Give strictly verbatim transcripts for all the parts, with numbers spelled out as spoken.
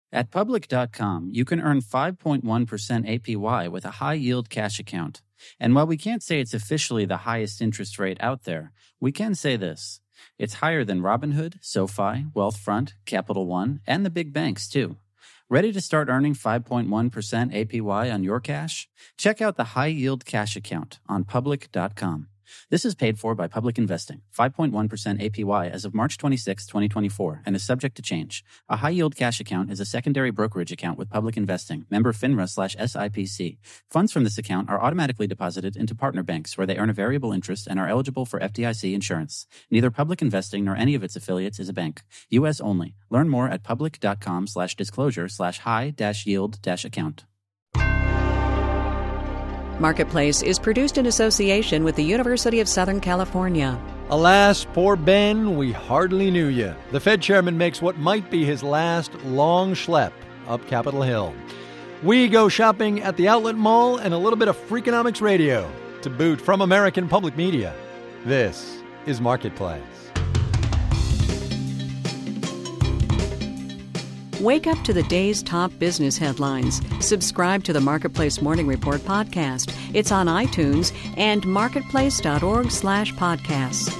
At Public dot com, you can earn five point one percent A P Y with a high-yield cash account. And while we can't say it's officially the highest interest rate out there, we can say this. It's higher than Robinhood, SoFi, Wealthfront, Capital One, and the big banks, too. Ready to start earning five point one percent A P Y on your cash? Check out the high-yield cash account on Public dot com. This is paid for by Public Investing, five point one percent A P Y as of March twenty-sixth, twenty twenty-four, and is subject to change. A high-yield cash account is a secondary brokerage account with Public Investing, member FINRA slash S I P C. Funds from this account are automatically deposited into partner banks where they earn a variable interest and are eligible for F D I C insurance. Neither Public Investing nor any of its affiliates is a bank. U S only. Learn more at Public dot com slash disclosure slash high dash yield dash account. Marketplace is produced in association with the University of Southern California. Alas, poor Ben, we hardly knew you. The Fed chairman makes what might be his last long schlep up Capitol Hill. We go shopping at the Outlet Mall and a little bit of Freakonomics Radio to boot from American Public Media. This is Marketplace. Wake up to the day's top business headlines. Subscribe to the Marketplace Morning Report podcast. It's on iTunes and marketplace.org slash podcasts.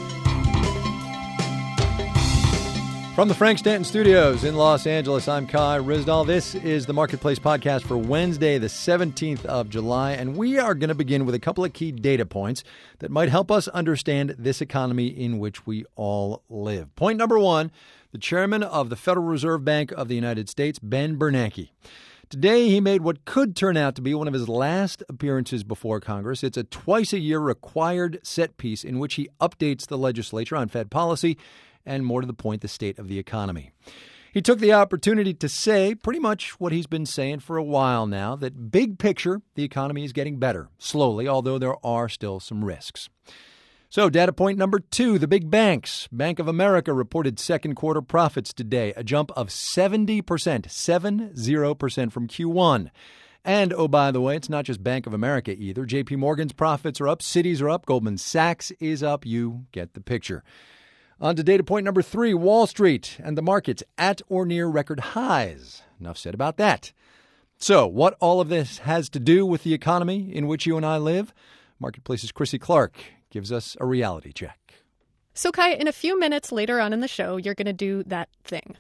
From the Frank Stanton Studios in Los Angeles, I'm Kai Ryssdal. This is the Marketplace podcast for Wednesday, the seventeenth of July, and we are going to begin with a couple of key data points that might help us understand this economy in which we all live. Point number one, the chairman of the Federal Reserve Bank of the United States, Ben Bernanke. Today, he made what could turn out to be one of his last appearances before Congress. It's a twice-a-year required set piece in which he updates the legislature on Fed policy and, more to the point, the state of the economy. He took the opportunity to say pretty much what he's been saying for a while now, that big picture, the economy is getting better, slowly, although there are still some risks. So, data point number two, the big banks. Bank of America reported second quarter profits today, a jump of seventy percent, seven zero percent from Q one. And, oh, by the way, it's not just Bank of America either. J P Morgan's profits are up, Citi's are up, Goldman Sachs is up. You get the picture. On to data point number three, Wall Street and the markets at or near record highs. Enough said about that. So, what all of this has to do with the economy in which you and I live? Marketplace's Chrissy Clark gives us a reality check. So, Kai, in a few minutes later on in the show, you're going to do that thing.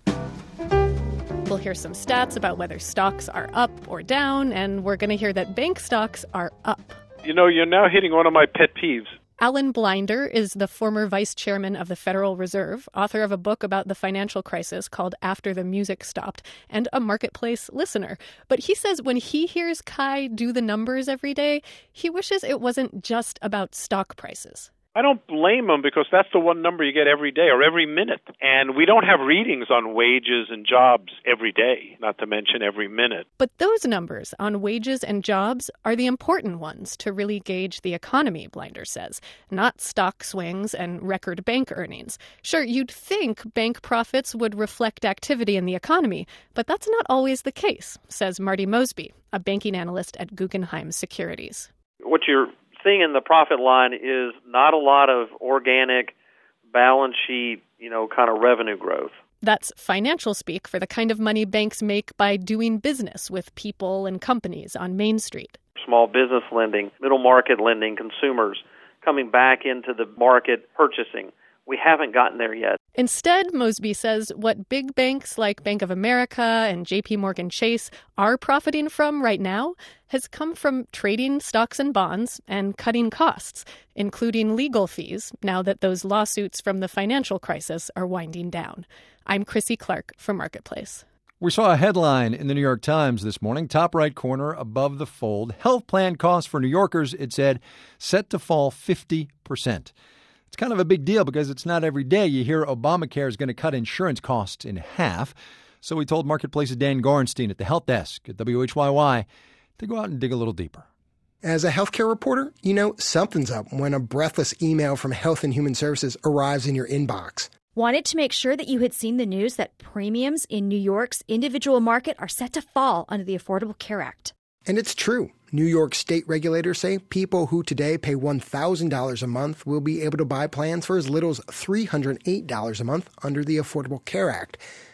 We'll hear some stats about whether stocks are up or down, and we're going to hear that bank stocks are up. You know, you're now hitting one of my pet peeves. Alan Blinder is the former vice chairman of the Federal Reserve, author of a book about the financial crisis called After the Music Stopped, and a Marketplace listener. But he says when he hears Kai do the numbers every day, he wishes it wasn't just about stock prices. I don't blame him because that's the one number you get every day or every minute. And we don't have readings on wages and jobs every day, not to mention every minute. But those numbers on wages and jobs are the important ones to really gauge the economy, Blinder says, not stock swings and record bank earnings. Sure, you'd think bank profits would reflect activity in the economy, but that's not always the case, says Marty Mosby, a banking analyst at Guggenheim Securities. What you're seeing in the profit line is not a lot of organic balance sheet, you know, kind of revenue growth. That's financial speak for the kind of money banks make by doing business with people and companies on Main Street. Small business lending, middle market lending, consumers coming back into the market purchasing. We haven't gotten there yet. Instead, Mosby says what big banks like Bank of America and J P Morgan Chase are profiting from right now has come from trading stocks and bonds and cutting costs, including legal fees, now that those lawsuits from the financial crisis are winding down. I'm Chrissy Clark for Marketplace. We saw a headline in the New York Times this morning, top right corner above the fold. Health plan costs for New Yorkers, it said, set to fall fifty percent. It's kind of a big deal because it's not every day you hear Obamacare is going to cut insurance costs in half. So we told Marketplace's Dan Gorenstein at the Health Desk at W H Y Y to go out and dig a little deeper. As a healthcare reporter, you know something's up when a breathless email from Health and Human Services arrives in your inbox. Wanted to make sure that you had seen the news that premiums in New York's individual market are set to fall under the Affordable Care Act. And it's true. New York state regulators say people who today pay one thousand dollars a month will be able to buy plans for as little as three hundred eight dollars a month under the Affordable Care Act.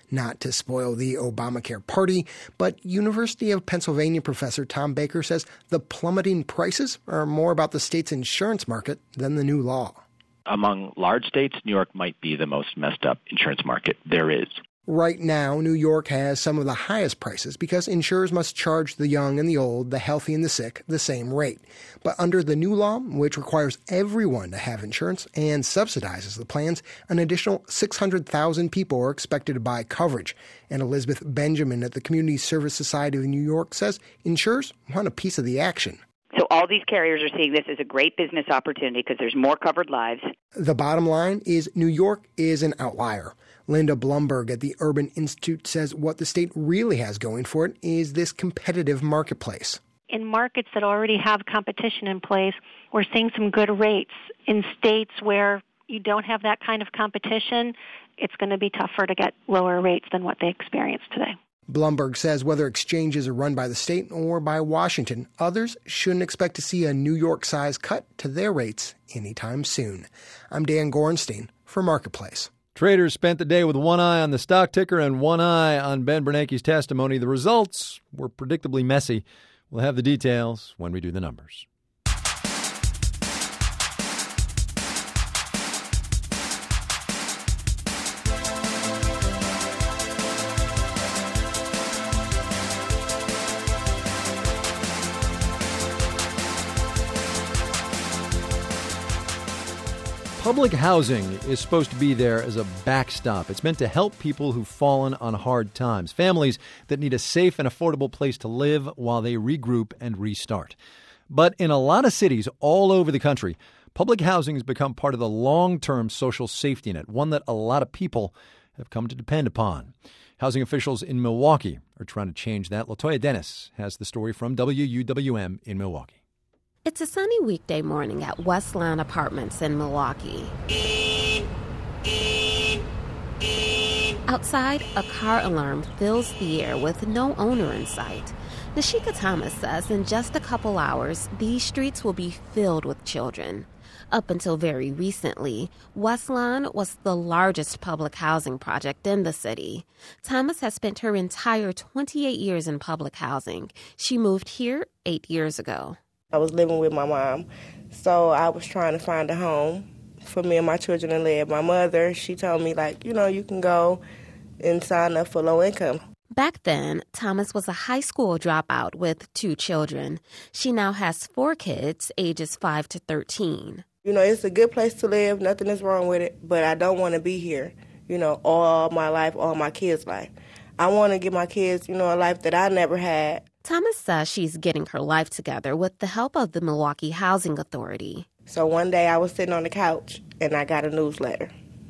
not to spoil the Obamacare party, but University of Pennsylvania professor Tom Baker says the plummeting prices are more about the state's insurance market than the new law. Among large states, New York might be the most messed up insurance market there is. Right now, New York has some of the highest prices because insurers must charge the young and the old, the healthy and the sick, the same rate. But under the new law, which requires everyone to have insurance and subsidizes the plans, an additional six hundred thousand people are expected to buy coverage. And Elizabeth Benjamin at the Community Service Society of New York says insurers want a piece of the action. So all these carriers are seeing this as a great business opportunity because there's more covered lives. The bottom line is New York is an outlier. Linda Blumberg at the Urban Institute says what the state really has going for it is this competitive marketplace. In markets that already have competition in place, we're seeing some good rates. In states where you don't have that kind of competition, it's going to be tougher to get lower rates than what they experience today. Blumberg says whether exchanges are run by the state or by Washington, others shouldn't expect to see a New York-sized cut to their rates anytime soon. I'm Dan Gorenstein for Marketplace. Traders spent the day with one eye on the stock ticker and one eye on Ben Bernanke's testimony. The results were predictably messy. We'll have the details when we do the numbers. Public housing is supposed to be there as a backstop. It's meant to help people who've fallen on hard times, families that need a safe and affordable place to live while they regroup and restart. But in a lot of cities all over the country, public housing has become part of the long-term social safety net, one that a lot of people have come to depend upon. Housing officials in Milwaukee are trying to change that. LaToya Dennis has the story from W U W M in Milwaukee. It's a sunny weekday morning at Westland Apartments in Milwaukee. Outside, a car alarm fills the air with no owner in sight. Nashika Thomas says in just a couple hours, these streets will be filled with children. Up until very recently, Westlawn was the largest public housing project in the city. Thomas has spent her entire twenty-eight years in public housing. She moved here eight years ago. I was living with my mom, so I was trying to find a home for me and my children to live. My mother, she told me, like, you know, you can go and sign up for low income. Back then, Thomas was a high school dropout with two children. She now has four kids, ages five to thirteen. You know, it's a good place to live. Nothing is wrong with it, but I don't want to be here, you know, all my life, all my kids' life. I want to give my kids, you know, a life that I never had. Thomas says she's getting her life together with the help of the Milwaukee Housing Authority. So one day I was sitting on the couch and I got a newsletter.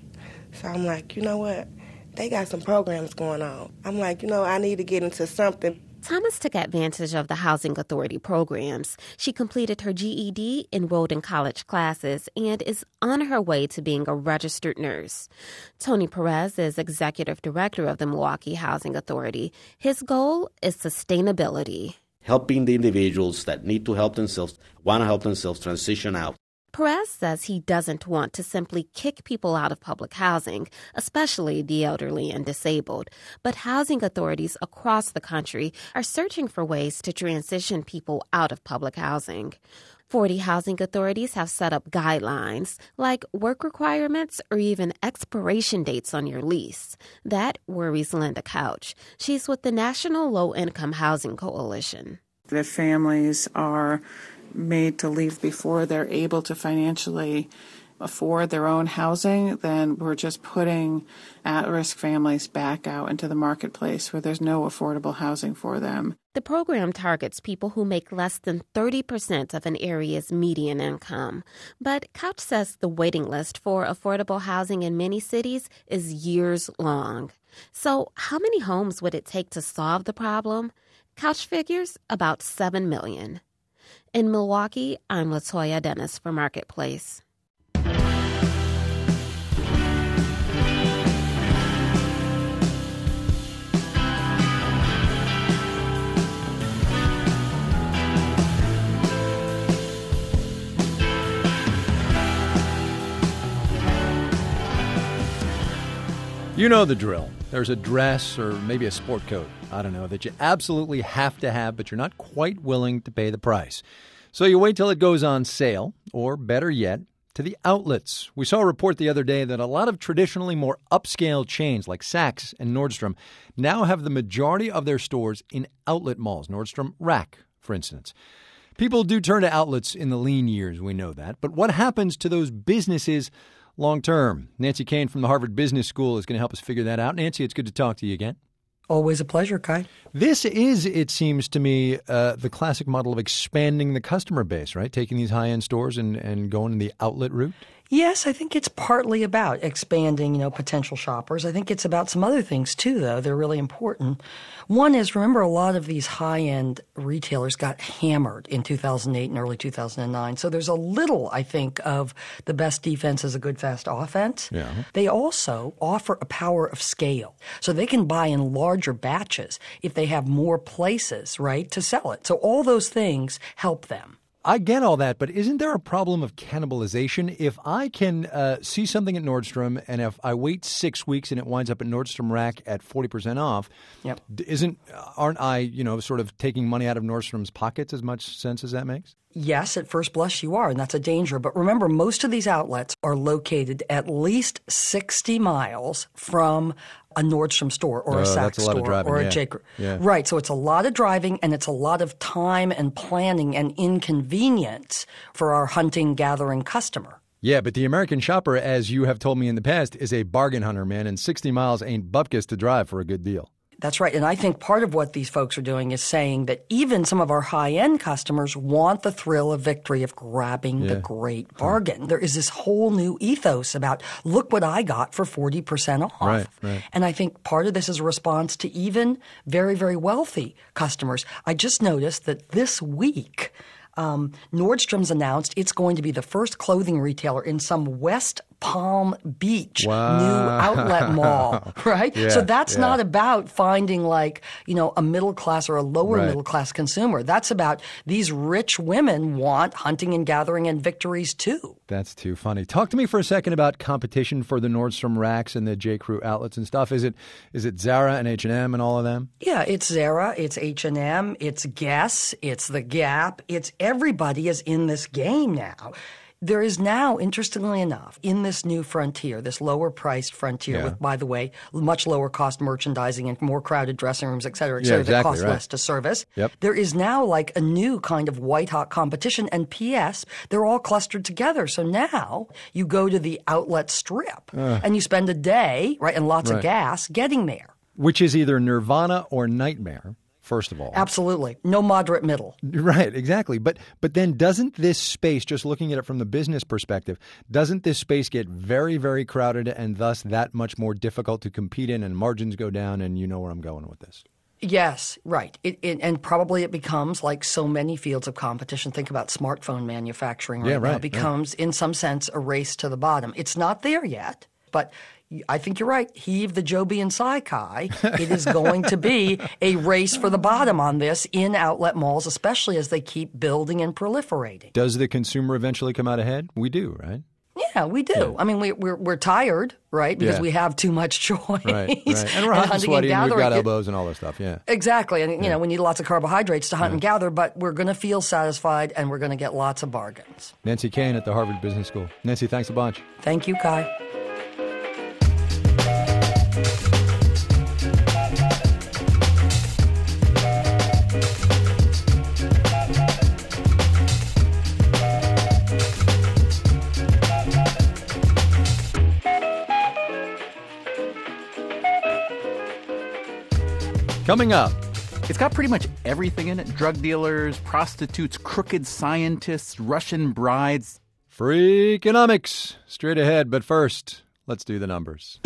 So I'm like, you know what? They got some programs going on. I'm like, you know, I need to get into something. Thomas took advantage of the Housing Authority programs. She completed her G E D, enrolled in college classes, and is on her way to being a registered nurse. Tony Perez is executive director of the Milwaukee Housing Authority. His goal is sustainability. Helping the individuals that need to help themselves, want to help themselves transition out. Perez says he doesn't want to simply kick people out of public housing, especially the elderly and disabled. But housing authorities across the country are searching for ways to transition people out of public housing. forty housing authorities have set up guidelines, like work requirements or even expiration dates on your lease. That worries Linda Couch. She's with the National Low Income Housing Coalition. The families are made to leave before they're able to financially afford their own housing, then we're just putting at-risk families back out into the marketplace where there's no affordable housing for them. The program targets people who make less than thirty percent of an area's median income. But Couch says the waiting list for affordable housing in many cities is years long. So how many homes would it take to solve the problem? Couch figures about seven million. In Milwaukee, I'm LaToya Dennis for Marketplace. You know the drill. There's a dress or maybe a sport coat, I don't know, that you absolutely have to have, but you're not quite willing to pay the price. So you wait till it goes on sale, or better yet, to the outlets. We saw a report the other day that a lot of traditionally more upscale chains like Saks and Nordstrom now have the majority of their stores in outlet malls. Nordstrom Rack, for instance. People do turn to outlets in the lean years, we know that. But what happens to those businesses long term? Nancy Kane from the Harvard Business School is going to help us figure that out. Nancy, it's good to talk to you again. Always a pleasure, Kai. This is, it seems to me, uh, the classic model of expanding the customer base, right? Taking these high-end stores and, and going in the outlet route? Yes, I think it's partly about expanding, you know, potential shoppers. I think it's about some other things, too, though. They're really important. One is, remember, a lot of these high-end retailers got hammered in two thousand eight and early two thousand nine. So there's a little, I think, of the best defense is a good, fast offense. Yeah. They also offer a power of scale. So they can buy in larger batches if they have more places, right, to sell it. So all those things help them. I get all that, but isn't there a problem of cannibalization? If I can uh, see something at Nordstrom, and if I wait six weeks and it winds up at Nordstrom Rack at forty percent off, yep. isn't aren't I, you know, sort of taking money out of Nordstrom's pockets as much sense as that makes? Yes, at first blush you are, and that's a danger. But remember, most of these outlets are located at least sixty miles from a Nordstrom store or uh, a Saks a store driving, or a yeah. J. Crew. Yeah. Right, so it's a lot of driving, and it's a lot of time and planning and inconvenience for our hunting, gathering customer. Yeah, but the American shopper, as you have told me in the past, is a bargain hunter, man, and sixty miles ain't bupkis to drive for a good deal. That's right. And I think part of what these folks are doing is saying that even some of our high-end customers want the thrill of victory of grabbing Yeah. the great bargain. Huh. There is this whole new ethos about, look what I got for forty percent off. Right, right. And I think part of this is a response to even very, very wealthy customers. I just noticed that this week, um, Nordstrom's announced it's going to be the first clothing retailer in some West Palm Beach wow. new outlet mall, right? Yeah, so that's yeah. not about finding like, you know, a middle class or a lower Right. middle class consumer. That's about these rich women want hunting and gathering and victories too. That's too funny. Talk to me for a second about competition for the Nordstrom Racks and the J. Crew outlets and stuff. Is it is it Zara and H and M and all of them? Yeah, it's Zara, it's H and M, it's Guess, it's The Gap, it's everybody is in this game now. There is now, interestingly enough, in this new frontier, this lower-priced frontier Yeah. with, by the way, much lower-cost merchandising and more crowded dressing rooms, et cetera, et Yeah, cetera, exactly, that cost right. less to service. Yep. There is now like a new kind of white-hot competition, and P S, they're all clustered together. So now you go to the outlet strip, Ugh. and you spend a day, right, and lots Right. of gas getting there. Which is either nirvana or nightmare, first of all. Absolutely. No moderate middle. Right, exactly. But but then doesn't this space, just looking at it from the business perspective, doesn't this space get very, very crowded and thus that much more difficult to compete in and margins go down, and you know where I'm going with this? Yes, right. It, it, and probably it becomes like so many fields of competition. Think about smartphone manufacturing right, Yeah, right, now. It becomes, in some sense, a race to the bottom. It's not there yet, but I think you're right. Heave the Joby and Saikai. It is going to be a race for the bottom on this in outlet malls, especially as they keep building and proliferating. Does the consumer eventually come out ahead? We do, right? Yeah, we do. Yeah. I mean, we, we're we're tired, right? Because Yeah. we have too much choice. Right, right. And we're hot and hunting sweaty and we've gathering. got elbows and all this stuff, yeah. Exactly. And, you Yeah. know, we need lots of carbohydrates to hunt Yeah. and gather, but we're going to feel satisfied and we're going to get lots of bargains. Nancy Kane at the Harvard Business School. Nancy, thanks a bunch. Thank you, Kai. Coming up. It's got pretty much everything in it. Drug dealers, prostitutes, crooked scientists, Russian brides. Freakonomics. Straight ahead, but first, let's do the numbers.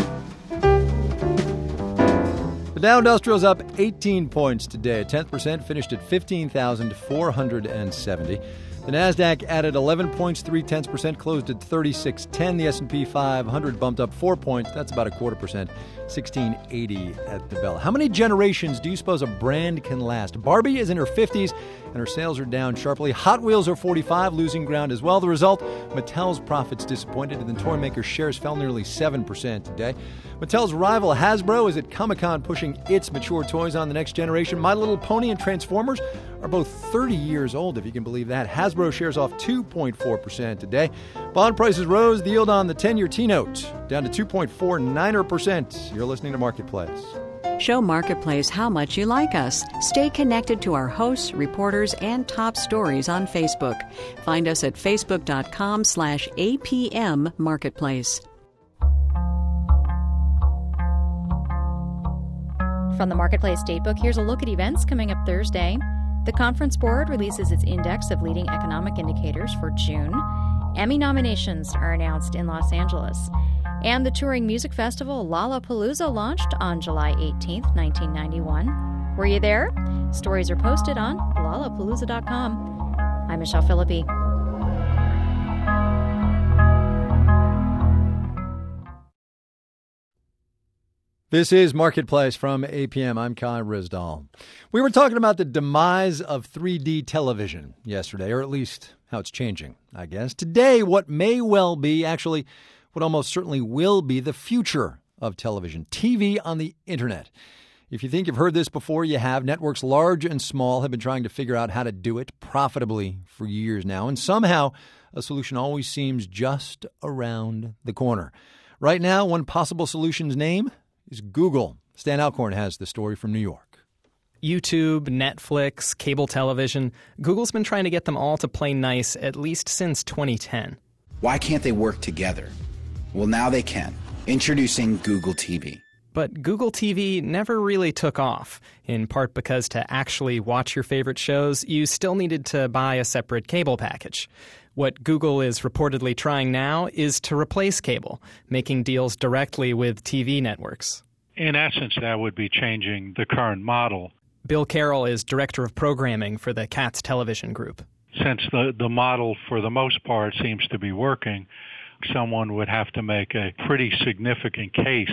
The Dow Industrial's up eighteen points today. tenth percent finished at fifteen thousand four hundred seventy. The The NASDAQ added eleven points, three tenths percent, closed at thirty-six ten. The S and P five hundred bumped up four points. That's about a quarter percent, sixteen eighty at the bell. How many generations do you suppose a brand can last? Barbie is in her fifties, and her sales are down sharply. Hot Wheels are forty-five, losing ground as well. The result, Mattel's profits disappointed, and the toy maker's shares fell nearly seven percent today. Mattel's rival Hasbro is at Comic-Con pushing its mature toys on the next generation. My Little Pony and Transformers are both thirty years old, if you can believe that. Hasbro shares off two point four percent today. Bond prices rose. The yield on the ten-year T-note down to two point four nine percent. You're listening to Marketplace. Show Marketplace how much you like us. Stay connected to our hosts, reporters, and top stories on Facebook. Find us at facebook.com slash APM Marketplace. From the Marketplace Datebook, here's a look at events coming up Thursday. The Conference Board releases its index of leading economic indicators for June. Emmy nominations are announced in Los Angeles. And the touring music festival Lollapalooza launched on July eighteenth, nineteen ninety-one. Were you there? Stories are posted on lollapalooza dot com. I'm Michelle Philippi. This is Marketplace from A P M. I'm Kai Rizdal. We were talking about the demise of three D television yesterday, or at least how it's changing, I guess. Today, what may well be, actually, what almost certainly will be the future of television, T V on the Internet. If you think you've heard this before, you have. Networks large and small have been trying to figure out how to do it profitably for years now, and somehow a solution always seems just around the corner. Right now, one possible solution's name is Google. Stan Alcorn has the story from New York. YouTube, Netflix, cable television. Google's been trying to get them all to play nice at least since twenty ten. Why can't they work together? Well, now they can. Introducing Google T V. But Google T V never really took off, in part because to actually watch your favorite shows, you still needed to buy a separate cable package. What Google is reportedly trying now is to replace cable, making deals directly with T V networks. In essence, that would be changing the current model. Bill Carroll is director of programming for the Katz Television Group. Since the, the model, for the most part, seems to be working, someone would have to make a pretty significant case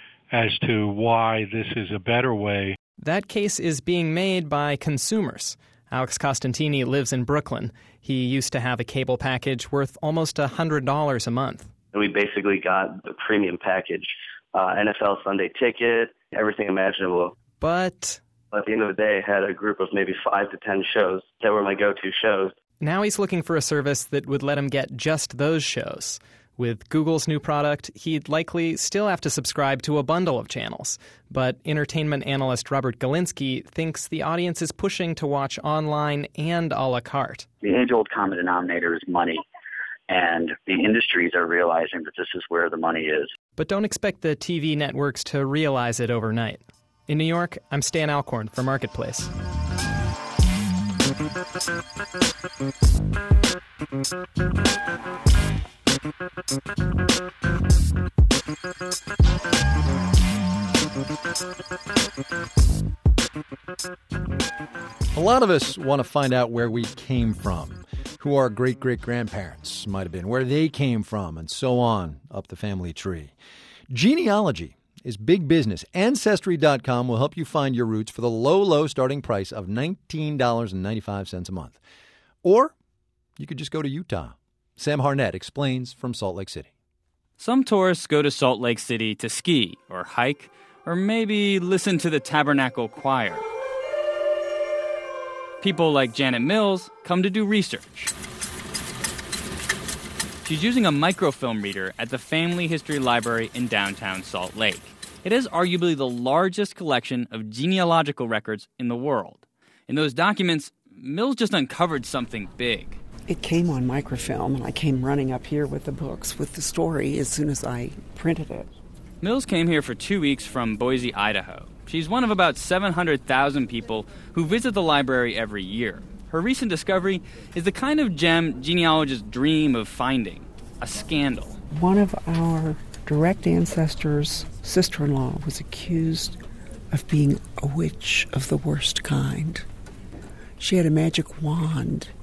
as to why this is a better way. That case is being made by consumers. Alex Costantini lives in Brooklyn. He used to have a cable package worth almost one hundred dollars a month. And we basically got the premium package, uh, N F L Sunday Ticket, everything imaginable. But at the end of the day, I had a group of maybe five to ten shows that were my go-to shows. Now he's looking for a service that would let him get just those shows. With Google's new product, he'd likely still have to subscribe to a bundle of channels. But entertainment analyst Robert Galinsky thinks the audience is pushing to watch online and a la carte. The age-old common denominator is money, and the industries are realizing that this is where the money is. But don't expect the T V networks to realize it overnight. In New York, I'm Stan Alcorn for Marketplace. A lot of us want to find out where we came from, who our great-great-grandparents might have been, where they came from, and so on up the family tree. Genealogy is big business. Ancestry dot com will help you find your roots for the low, low starting price of nineteen dollars and ninety-five cents a month. Or you could just go to Utah. Sam Harnett explains from Salt Lake City. Some tourists go to Salt Lake City to ski or hike or maybe listen to the Tabernacle Choir. People like Janet Mills come to do research. She's using a microfilm reader at the Family History Library in downtown Salt Lake. It is arguably the largest collection of genealogical records in the world. In those documents, Mills just uncovered something big. It came on microfilm, and I came running up here with the books, with the story, as soon as I printed it. Mills came here for two weeks from Boise, Idaho. She's one of about seven hundred thousand people who visit the library every year. Her recent discovery is the kind of gem genealogists dream of finding, a scandal. One of our direct ancestors' sister-in-law was accused of being a witch of the worst kind. She had a magic wand,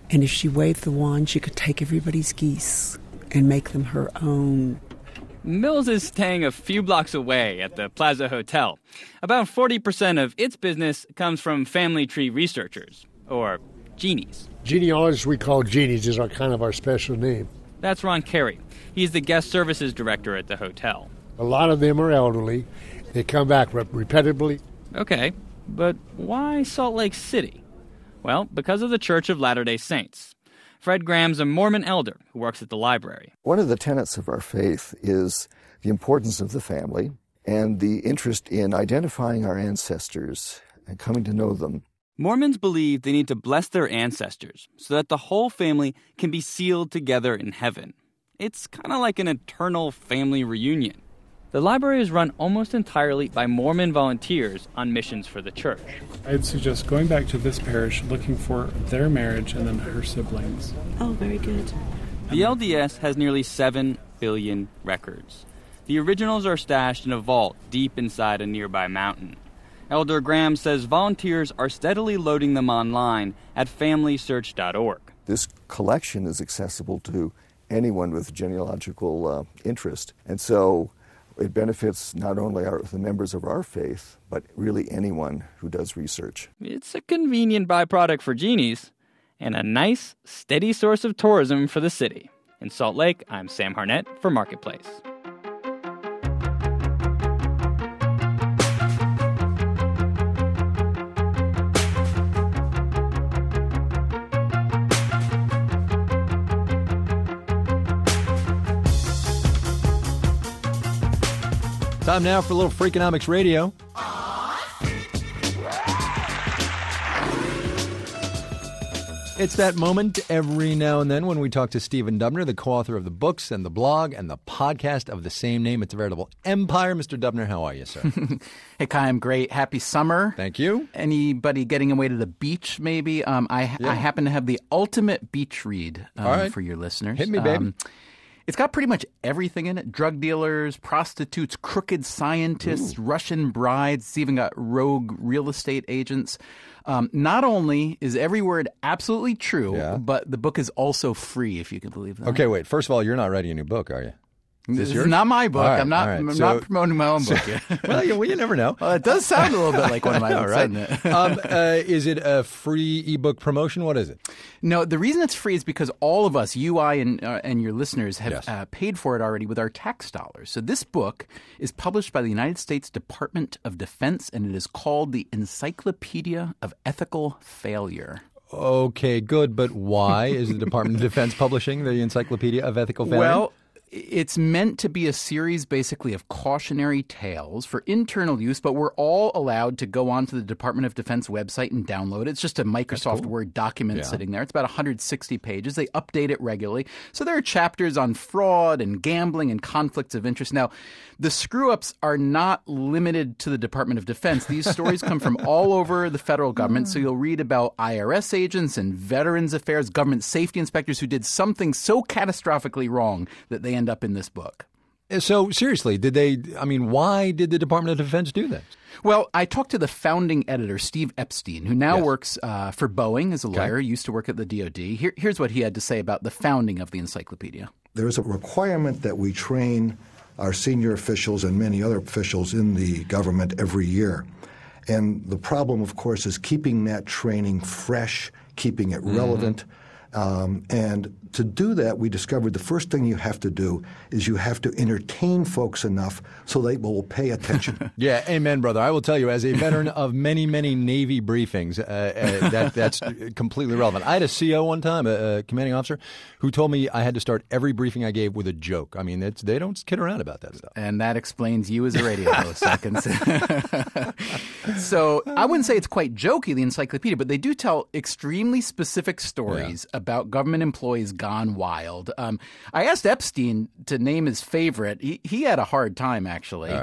And if she waved the wand, she could take everybody's geese and make them her own. Mills is staying a few blocks away at the Plaza Hotel. About forty percent of its business comes from family tree researchers, or genies. Genealogists we call genies is our kind of our special name. That's Ron Carey. He's the guest services director at the hotel. A lot of them are elderly. They come back rep- repetitively. Okay, but why Salt Lake City? Well, because of the Church of Latter-day Saints. Fred Graham's a Mormon elder who works at the library. One of the tenets of our faith is the importance of the family and the interest in identifying our ancestors and coming to know them. Mormons believe they need to bless their ancestors so that the whole family can be sealed together in heaven. It's kind of like an eternal family reunion. The library is run almost entirely by Mormon volunteers on missions for the church. I'd suggest going back to this parish, looking for their marriage and then her siblings. Oh, very good. The L D S has nearly seven billion records. The originals are stashed in a vault deep inside a nearby mountain. Elder Graham says volunteers are steadily loading them online at family search dot org. This collection is accessible to anyone with genealogical uh, interest, and so it benefits not only our, the members of our faith, but really anyone who does research. It's a convenient byproduct for genies and a nice, steady source of tourism for the city. In Salt Lake, I'm Sam Harnett for Marketplace. Time now for a little Freakonomics Radio. It's that moment every now and then when we talk to Stephen Dubner, the co-author of the books and the blog and the podcast of the same name. It's a veritable empire. Mister Dubner, how are you, sir? Hey, Kai, I'm great. Happy summer. Thank you. Anybody getting away to the beach, maybe? Um, I, yeah. I happen to have the ultimate beach read um, All right. for your listeners. Hit me, baby. Um, It's got pretty much everything in it. Drug dealers, prostitutes, crooked scientists, Ooh. Russian brides. It's even got rogue real estate agents. Um, not only is every word absolutely true, yeah. but the book is also free, if you can believe that. Okay, wait. First of all, you're not writing a new book, are you? Is this this yours? not my book. Right, I'm not. right. I'm so, not promoting my own book so, yet. well, you, well, you never know. Well, it does sound a little bit like one of my books, right? doesn't it? um, uh, is it a free ebook promotion? What is it? No, the reason it's free is because all of us, you, I, and uh, and your listeners, have yes. uh, paid for it already with our tax dollars. So this book is published by the United States Department of Defense, and it is called the Encyclopedia of Ethical Failure. Okay, good, but why is the Department of Defense publishing the Encyclopedia of Ethical Failure? Well, it's meant to be a series basically of cautionary tales for internal use, but we're all allowed to go onto the Department of Defense website and download it. It's just a Microsoft cool. Word document yeah. sitting there. It's about one hundred sixty pages. They update it regularly. So there are chapters on fraud and gambling and conflicts of interest. Now, the screw-ups are not limited to the Department of Defense. These stories come from all over the federal government. So you'll read about I R S agents and Veterans Affairs, government safety inspectors who did something so catastrophically wrong that they end up in this book. So seriously, did they, I mean, why did the Department of Defense do that? Well, I talked to the founding editor, Steve Epstein, who now yes. works uh, for Boeing as a okay. lawyer, used to work at the D O D. Here, here's what he had to say about the founding of the encyclopedia. There is a requirement that we train our senior officials and many other officials in the government every year. And the problem, of course, is keeping that training fresh, keeping it relevant. Mm-hmm. Um, and to do that, we discovered the first thing you have to do is you have to entertain folks enough so they will pay attention. Yeah, amen, brother. I will tell you, as a veteran of many, many Navy briefings, uh, uh, that that's completely relevant. I had a C O one time, a, a commanding officer, who told me I had to start every briefing I gave with a joke. I mean, it's, they don't kid around about that stuff. And that explains you as a radio host, I can say. So I wouldn't say it's quite jokey, the encyclopedia, but they do tell extremely specific stories yeah. about government employees gone wild. Um, I asked Epstein to name his favorite. He, he had a hard time, actually. All right.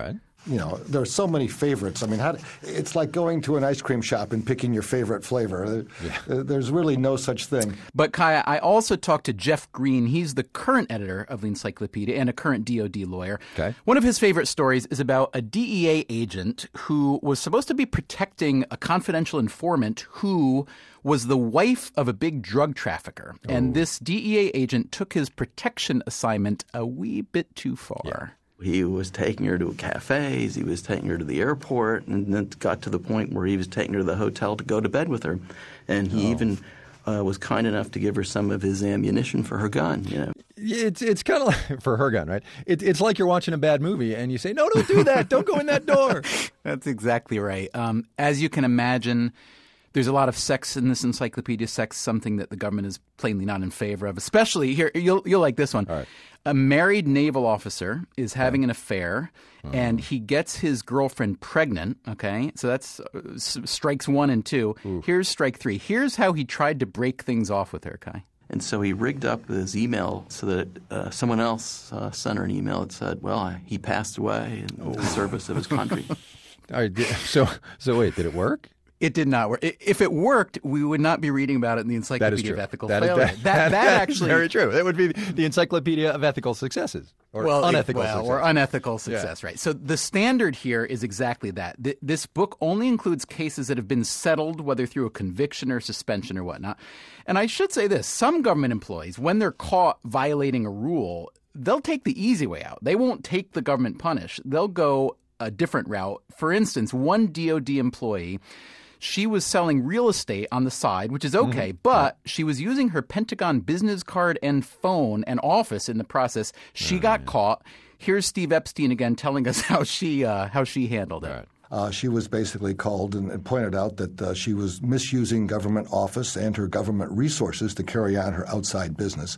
You know, there are so many favorites. I mean, how, it's like going to an ice cream shop and picking your favorite flavor. Yeah. There's really no such thing. But, Kai, I also talked to Jeff Green. He's the current editor of the Encyclopedia and a current D O D lawyer. Okay. One of his favorite stories is about a D E A agent who was supposed to be protecting a confidential informant who was the wife of a big drug trafficker. Oh. And this D E A agent took his protection assignment a wee bit too far. Yeah. He was taking her to cafes, he was taking her to the airport, and then it got to the point where he was taking her to the hotel to go to bed with her. And he oh. even uh, was kind enough to give her some of his ammunition for her gun, you know. It's it's kind of like, for her gun, right? It, it's like you're watching a bad movie and you say, no, don't do that. Don't go in that door. That's exactly right. Um, as you can imagine, there's a lot of sex in this encyclopedia. Sex, something that the government is plainly not in favor of, especially here. You'll, you'll like this one. All right. A married naval officer is having an affair, Uh-huh. and he gets his girlfriend pregnant, okay? So that's uh, s- strikes one and two. Oof. Here's strike three. Here's how he tried to break things off with her, Kai. And so he rigged up his email so that uh, someone else uh, sent her an email that said, well, I, he passed away in the service of his country. All right, so, so wait, did it work? It did not work. If it worked, we would not be reading about it in the Encyclopedia of Ethical that Failure. Is, that, that, that, that actually is very true. That would be the Encyclopedia of Ethical Successes. Or well, unethical well, success. Or unethical success, yeah. right. So the standard here is exactly that. Th- this book only includes cases that have been settled, whether through a conviction or suspension or whatnot. And I should say this. Some government employees, when they're caught violating a rule, they'll take the easy way out. They won't take the government punish. They'll go a different route. For instance, one D O D employee, she was selling real estate on the side, which is okay, mm-hmm. but she was using her Pentagon business card and phone and office in the process. She oh, got yeah. caught. Here's Steve Epstein again telling us how she uh, how she handled it. Right. Uh, she was basically called and, and pointed out that uh, she was misusing government office and her government resources to carry on her outside business.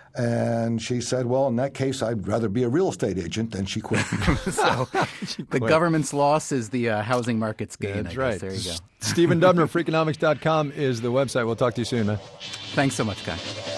And she said, well, in that case, I'd rather be a real estate agent, and she quit. so she the quit. Government's loss is the uh, housing market's gain. Yeah, that's I guess. right. There you go. Stephen Dubner, Freakonomics dot com is the website. We'll talk to you soon, man. Thanks so much, Guy.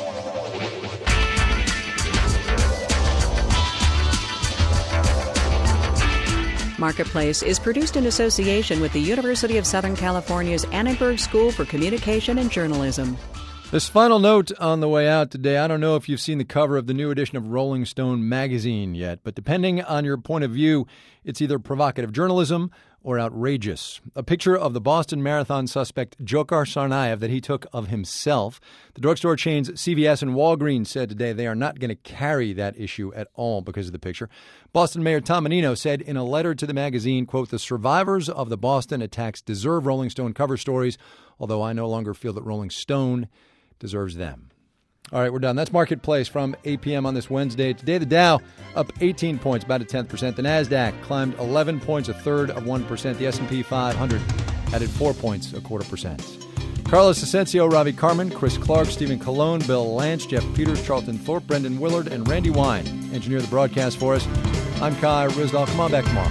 Marketplace is produced in association with the University of Southern California's Annenberg School for Communication and Journalism. This final note on the way out today, I don't know if you've seen the cover of the new edition of Rolling Stone magazine yet, but depending on your point of view, it's either provocative journalism or outrageous. A picture of the Boston Marathon suspect Dzhokhar Tsarnaev that he took of himself. The drugstore chains C V S and Walgreens said today they are not going to carry that issue at all because of the picture. Boston Mayor Tom Menino said in a letter to the magazine, quote, the survivors of the Boston attacks deserve Rolling Stone cover stories, although I no longer feel that Rolling Stone deserves them. All right, we're done. That's Marketplace from eight p.m. on this Wednesday. Today, the Dow up eighteen points, about a tenth percent. The NASDAQ climbed eleven points, a third of one percent. The S and P five hundred added four points, a quarter percent. Carlos Asensio, Ravi Carmen, Chris Clark, Stephen Colon, Bill Lance, Jeff Peters, Charlton Thorpe, Brendan Willard, and Randy Wine engineer the broadcast for us. I'm Kai Ryssdal. Come on back tomorrow.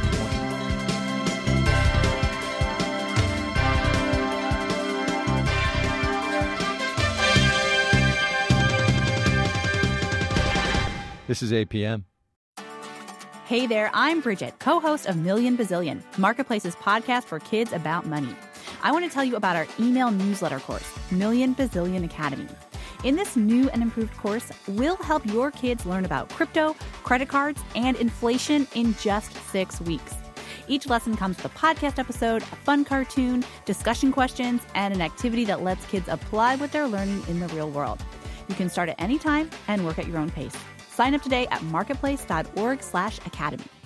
This is eight p.m. Hey there, I'm Bridget, co-host of Million Bazillion, Marketplace's podcast for kids about money. I want to tell you about our email newsletter course, Million Bazillion Academy. In this new and improved course, we'll help your kids learn about crypto, credit cards, and inflation in just six weeks. Each lesson comes with a podcast episode, a fun cartoon, discussion questions, and an activity that lets kids apply what they're learning in the real world. You can start at any time and work at your own pace. Sign up today at marketplace.org slash academy.